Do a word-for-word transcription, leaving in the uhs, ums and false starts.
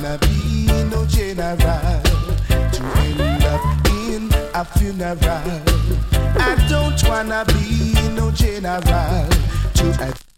wanna be no general to end up in a funeral. I don't wanna be no general to